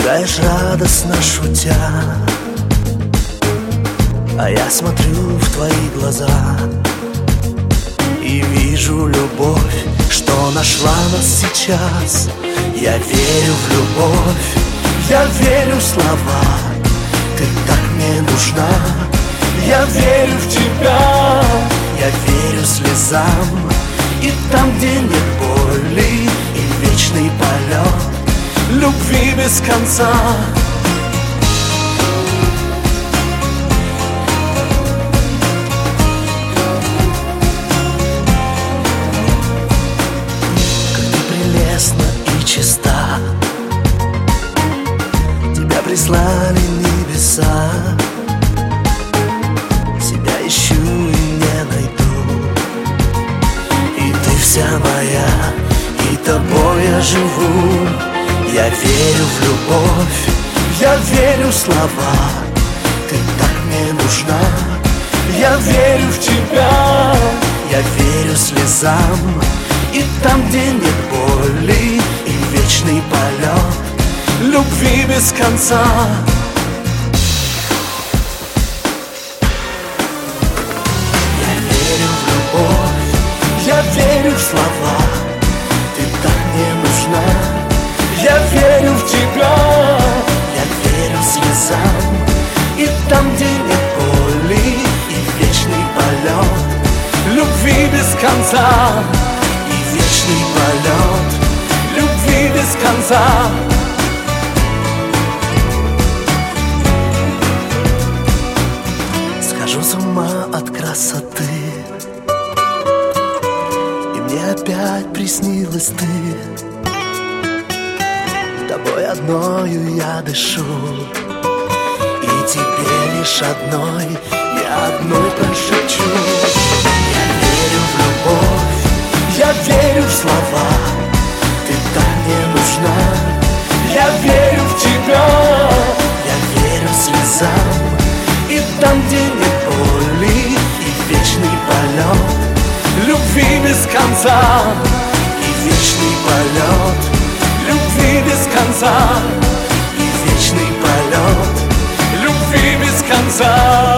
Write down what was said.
Играешь радостно шутя, а я смотрю в твои глаза и вижу любовь, что нашла нас сейчас. Я верю в любовь, я верю в слова. Ты так мне нужна, я верю в тебя. Я верю слезам, и там, где нет боли, и вечный полет любви без конца. Как ты прелестна и чиста, тебя прислали небеса. Себя ищу и не найду, и ты вся моя, и тобой я живу. Я верю в любовь, я верю в слова. Ты так мне нужна, я верю в тебя. Я верю слезам, и там, где нет боли, и вечный полет любви без конца. Я верю в любовь, я верю в слова. Ты так мне нужна, я верю в тебя. Я верю слезам, и там, где нет боли, и вечный полет любви без конца. И вечный полет любви без конца. Схожу с ума от красоты, и мне опять приснилась ты. Тобой одною я дышу, и тебе лишь одной я одной прошепчу. Я верю в любовь, я верю в слова. Ты так мне нужна, я верю в тебя. Я верю слезам, и там, где нет боли, и вечный полет любви без конца. И вечный полет любви без конца, и вечный полет любви без конца.